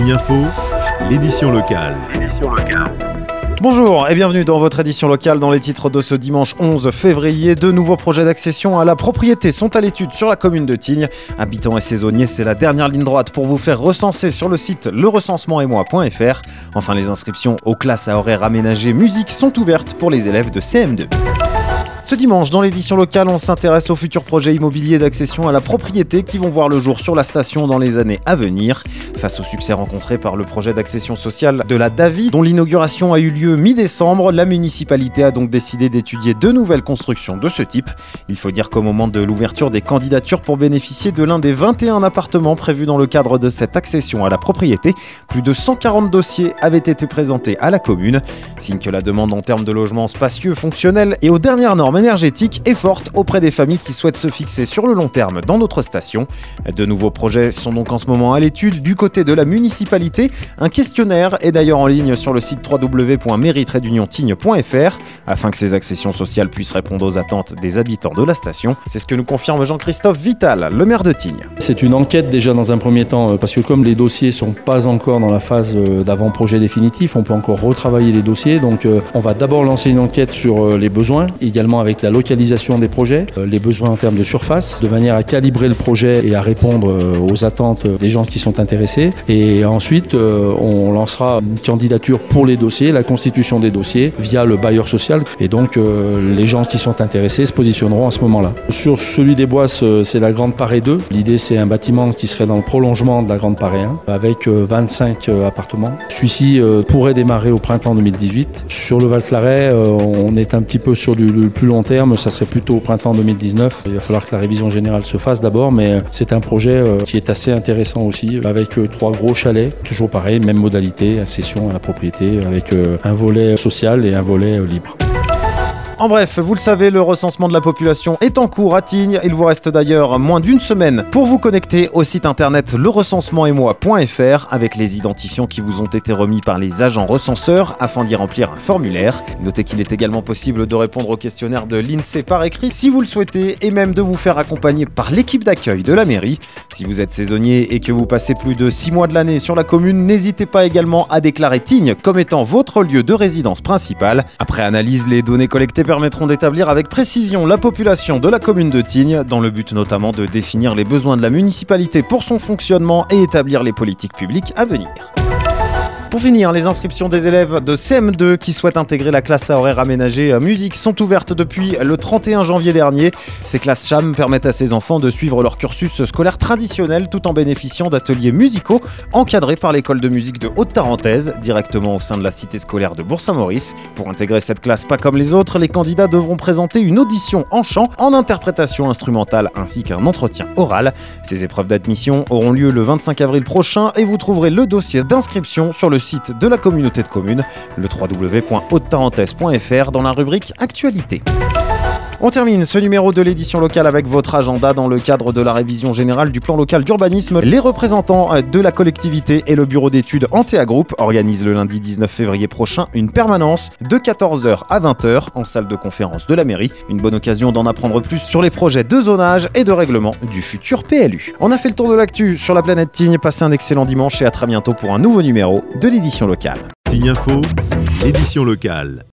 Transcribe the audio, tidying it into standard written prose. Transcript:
Tignes Info, l'édition locale. Bonjour et bienvenue dans votre édition locale. Dans les titres de ce dimanche 11 février, de nouveaux projets d'accession à la propriété sont à l'étude sur la commune de Tignes. Habitants et saisonniers, c'est la dernière ligne droite pour vous faire recenser sur le site lerecensementetmoi.fr. Enfin, les inscriptions aux classes à horaires aménagés musique sont ouvertes pour les élèves de CM2. Ce dimanche, dans l'édition locale, on s'intéresse aux futurs projets immobiliers d'accession à la propriété qui vont voir le jour sur la station dans les années à venir. Face au succès rencontré par le projet d'accession sociale de la Davy, dont l'inauguration a eu lieu mi-décembre, la municipalité a donc décidé d'étudier de nouvelles constructions de ce type. Il faut dire qu'au moment de l'ouverture des candidatures pour bénéficier de l'un des 21 appartements prévus dans le cadre de cette accession à la propriété, plus de 140 dossiers avaient été présentés à la commune. Signe que la demande en termes de logements spacieux, fonctionnels et aux dernières normes énergétique est forte auprès des familles qui souhaitent se fixer sur le long terme dans notre station. De nouveaux projets sont donc en ce moment à l'étude du côté de la municipalité. Un questionnaire est d'ailleurs en ligne sur le site www.mairie-tignes.fr afin que ces accessions sociales puissent répondre aux attentes des habitants de la station. C'est ce que nous confirme Jean-Christophe Vital, le maire de Tignes. C'est une enquête déjà dans un premier temps parce que comme les dossiers ne sont pas encore dans la phase d'avant-projet définitif, on peut encore retravailler les dossiers. Donc on va d'abord lancer une enquête sur les besoins, également avec la localisation des projets, les besoins en termes de surface, de manière à calibrer le projet et à répondre aux attentes des gens qui sont intéressés. Et ensuite, on lancera une candidature pour les dossiers, la constitution des dossiers via le bailleur social. Et donc, les gens qui sont intéressés se positionneront à ce moment-là. Sur celui des Boisses, c'est la Grande Parée 2. L'idée, c'est un bâtiment qui serait dans le prolongement de la Grande Parée 1, avec 25 appartements. Celui-ci pourrait démarrer au printemps 2018. Sur le Val-Claret, on est un petit peu sur du plus long terme, ça serait plutôt au printemps 2019. Il va falloir que la révision générale se fasse d'abord, mais c'est un projet qui est assez intéressant aussi, avec 3 gros chalets, toujours pareil, même modalité, accession à la propriété, avec un volet social et un volet libre. En bref, vous le savez, le recensement de la population est en cours à Tignes. Il vous reste d'ailleurs moins d'une semaine pour vous connecter au site internet lerecensementetmoi.fr avec les identifiants qui vous ont été remis par les agents recenseurs afin d'y remplir un formulaire. Notez qu'il est également possible de répondre au questionnaire de l'INSEE par écrit si vous le souhaitez et même de vous faire accompagner par l'équipe d'accueil de la mairie. Si vous êtes saisonnier et que vous passez plus de 6 mois de l'année sur la commune, n'hésitez pas également à déclarer Tignes comme étant votre lieu de résidence principal. Après analyse, les données collectées permettront d'établir avec précision la population de la commune de Tignes, dans le but notamment de définir les besoins de la municipalité pour son fonctionnement et établir les politiques publiques à venir. Pour finir, les inscriptions des élèves de CM2 qui souhaitent intégrer la classe à horaires aménagés musique sont ouvertes depuis le 31 janvier dernier. Ces classes CHAM permettent à ces enfants de suivre leur cursus scolaire traditionnel tout en bénéficiant d'ateliers musicaux encadrés par l'école de musique de Haute-Tarentaise, directement au sein de la cité scolaire de Bourg-Saint-Maurice. Pour intégrer cette classe pas comme les autres, les candidats devront présenter une audition en chant, en interprétation instrumentale ainsi qu'un entretien oral. Ces épreuves d'admission auront lieu le 25 avril prochain et vous trouverez le dossier d'inscription sur le site de la communauté de communes, le www.haute-tarentaise.fr dans la rubrique Actualité. On termine ce numéro de l'édition locale avec votre agenda dans le cadre de la révision générale du plan local d'urbanisme. Les représentants de la collectivité et le bureau d'études Antea Group organisent le lundi 19 février prochain une permanence de 14h à 20h en salle de conférence de la mairie. Une bonne occasion d'en apprendre plus sur les projets de zonage et de règlement du futur PLU. On a fait le tour de l'actu sur la planète Tignes. Passez un excellent dimanche et à très bientôt pour un nouveau numéro de l'édition locale. Tignes Info, l'édition locale.